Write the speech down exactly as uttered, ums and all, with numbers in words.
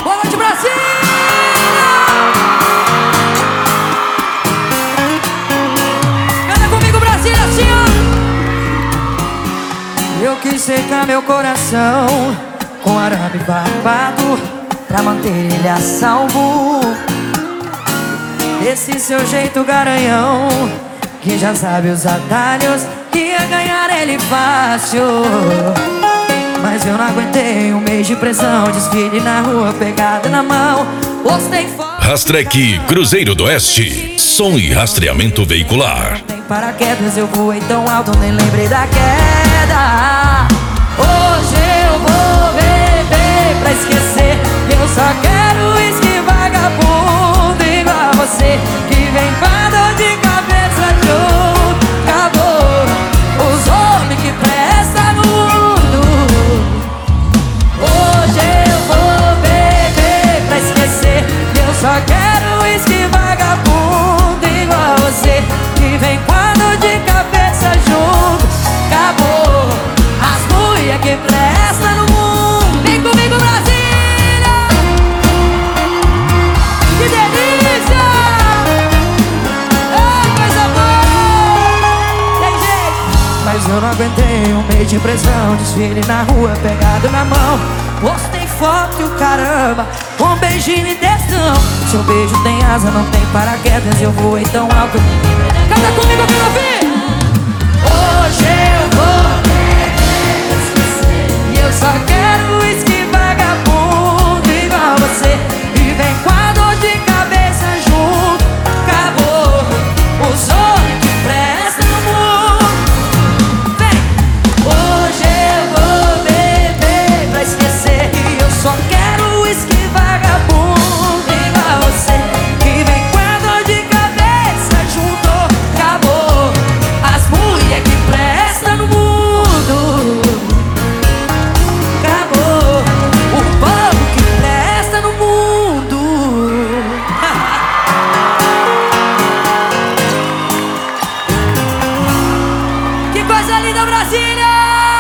Boa noite, Brasil! Canta comigo, Brasil, assim, ó. Eu quis secar meu coração com arame barbado pra manter ele a salvo. Esse seu jeito garanhão, que já sabe os atalhos, ia ganhar ele fácil. Mas eu não aguentei um mês de pressão, desfile na rua, pegada na mão, postei foto. Rastreque Cruzeiro do Oeste, som e rastreamento veicular. Tem paraquedas, eu voei tão alto, nem lembrei da queda. Hoje eu vou beber pra esquecer, eu só quero uísque vagabundo igual a você, que vem com a dor de cabeça junto. Acabou os homens que prestam no mundo. Hoje eu vou beber pra esquecer, eu só quero uísque vagabundo igual a você, que vem com a dor de cabeça junto. Acabou as mulher que presta no mundo. Vem comigo, Brasília! Que delícia! Oh, coisa boa! Tem jeito! Mas eu não aguentei um mês de pressão, desfile na rua, pegado na mão, postei foto e o caramba, um beijinho e descão. Seu beijo tem asa, não tem paraquedas, eu voei tão alto. Canta comigo, eu quero ouvir! Hoje eu vou, eu só quero uísque vagabundo igual a você, e vem com a dor de cabeça junto. Acabou os homens que prestam no mundo. Vem! Hoje eu vou beber pra esquecer, e eu só quero uísque vagabundo igual a você, que vem com a dor de cabeça junto. Acabou as mulher que prestam no mundo. Brasília!